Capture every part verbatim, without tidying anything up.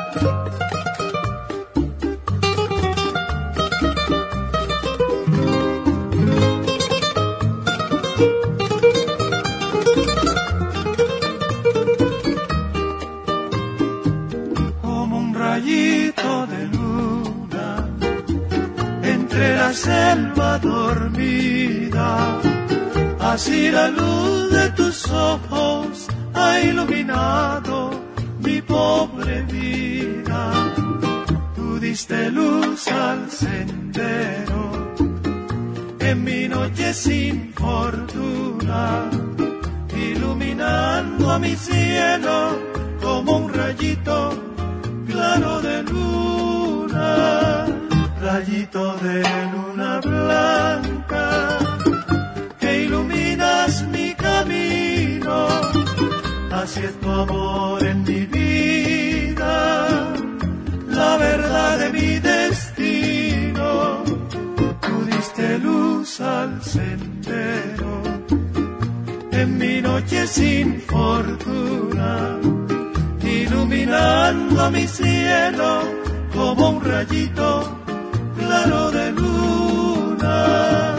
Selva dormida, así la luz de tus ojos ha iluminado mi pobre vida. Tú diste luz al sendero en mi noche sin fortuna, iluminando a mi cielo como un rayito claro de luna. Rayito de luna blanca, que iluminas mi camino, así es tu amor en mi vida, la verdad de mi destino. Tú diste luz al sendero, en mi noche sin fortuna, iluminando mi cielo como un rayito claro de luna.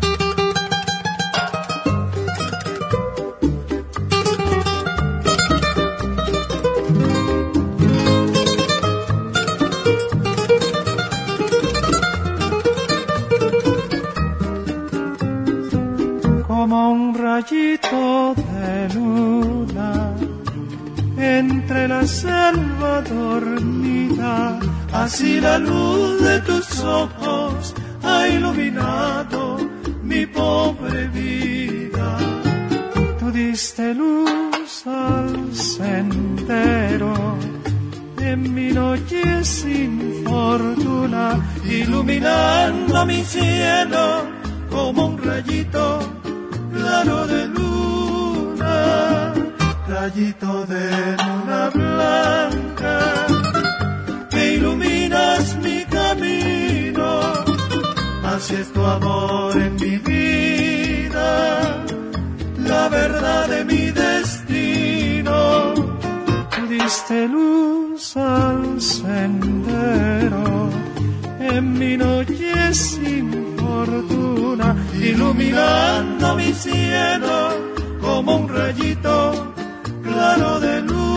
Como un rayito de luna entre la selva dormida, así la luz de tus ojos ha iluminado mi pobre vida. Tú diste luz al sendero en mi noche sin fortuna, iluminando mi cielo como un rayito claro de luna. Rayito de luna blanca, que iluminas mi camino, así es tu amor en mi vida, la verdad de mi destino. Tú diste luz al sendero en mi noche sin fortuna, iluminando mi cielo como un rayito claro de luz.